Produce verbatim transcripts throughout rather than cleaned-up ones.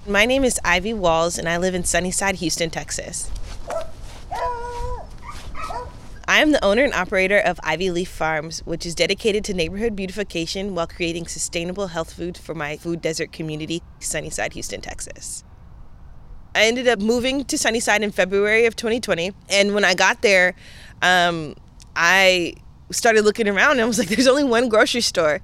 My name is Ivy Walls, and I live in Sunnyside, Houston, Texas. I am the owner and operator of Ivy Leaf Farms, which is dedicated to neighborhood beautification while creating sustainable health food for my food desert community, Sunnyside, Houston, Texas. I ended up moving to Sunnyside in February of twenty twenty, and when I got there, um, I started looking around, and I was like, there's only one grocery store.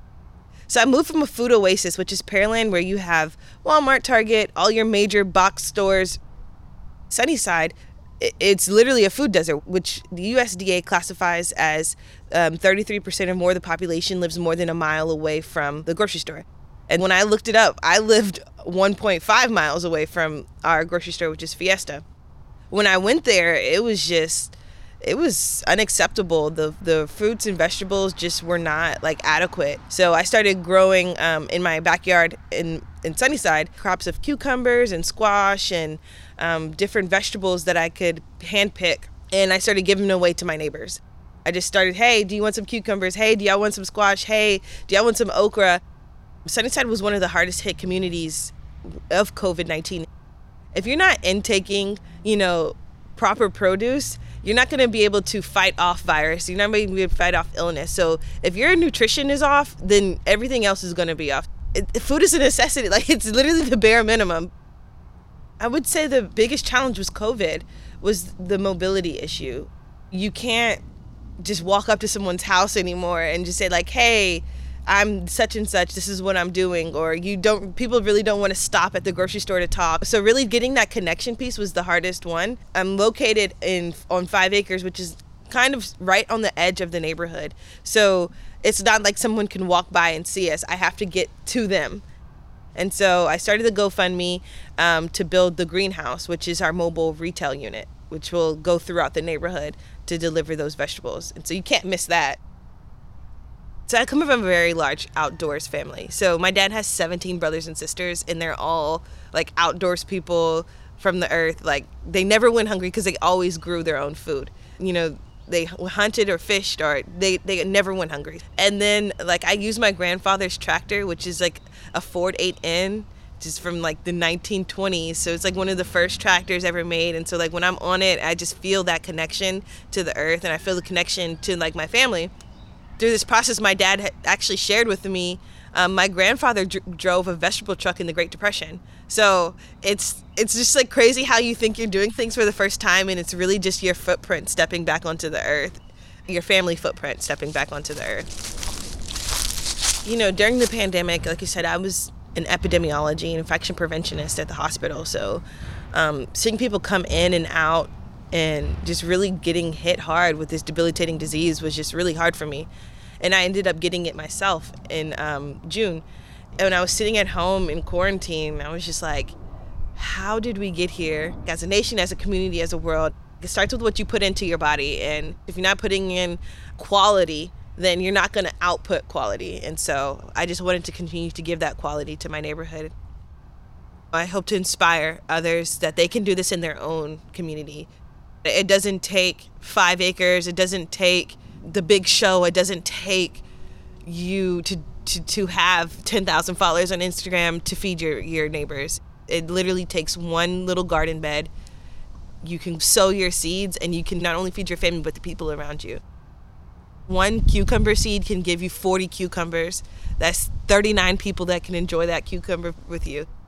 So I moved from a food oasis, which is Pearland, where you have Walmart, Target, all your major box stores. Sunnyside, it's literally a food desert, which the U S D A classifies as um, thirty-three percent or more of the population lives more than a mile away from the grocery store. And when I looked it up, I lived one point five miles away from our grocery store, which is Fiesta. When I went there, it was just... it was unacceptable. The the fruits and vegetables just were not like adequate. So I started growing um, in my backyard in, in Sunnyside crops of cucumbers and squash and um, different vegetables that I could handpick. And I started giving them away to my neighbors. I just started, hey, do you want some cucumbers? Hey, do y'all want some squash? Hey, do y'all want some okra? Sunnyside was one of the hardest hit communities of covid nineteen. If you're not intaking, you know, proper produce, you're not going to be able to fight off virus. You're not going to be able to fight off illness. So if your nutrition is off, then everything else is going to be off. It, food is a necessity. Like, it's literally the bare minimum. I would say the biggest challenge was COVID, was the mobility issue. You can't just walk up to someone's house anymore and just say like, hey, I'm such and such, this is what I'm doing, or you don't, people really don't want to stop at the grocery store to talk. So really getting that connection piece was the hardest one. I'm located in on five acres, which is kind of right on the edge of the neighborhood. So it's not like someone can walk by and see us. I have to get to them. And so I started the GoFundMe um, to build the greenhouse, which is our mobile retail unit, which will go throughout the neighborhood to deliver those vegetables. And so you can't miss that. So I come from a very large outdoors family. So my dad has seventeen brothers and sisters, and they're all like outdoors people from the earth. Like, they never went hungry because they always grew their own food. You know, they hunted or fished, or they, they never went hungry. And then like I used my grandfather's tractor, which is like a Ford eight N, just from like the nineteen twenties. So it's like one of the first tractors ever made. And so like when I'm on it, I just feel that connection to the earth, and I feel the connection to like my family. Through this process, my dad had actually shared with me, um, my grandfather dr- drove a vegetable truck in the Great Depression. So it's it's just like crazy how you think you're doing things for the first time, and it's really just your footprint stepping back onto the earth, your family footprint stepping back onto the earth. You know, during the pandemic, like you said, I was an epidemiology and infection preventionist at the hospital. So um, seeing people come in and out and just really getting hit hard with this debilitating disease was just really hard for me. And I ended up getting it myself in um, June. And when I was sitting at home in quarantine, I was just like, how did we get here? As a nation, as a community, as a world, it starts with what you put into your body. And if you're not putting in quality, then you're not going to output quality. And so I just wanted to continue to give that quality to my neighborhood. I hope to inspire others that they can do this in their own community. It doesn't take five acres. It doesn't take the big show. It doesn't take you to, to, to have ten thousand followers on Instagram to feed your, your neighbors. It literally takes one little garden bed. You can sow your seeds, and you can not only feed your family, but the people around you. One cucumber seed can give you forty cucumbers. That's thirty-nine people that can enjoy that cucumber with you.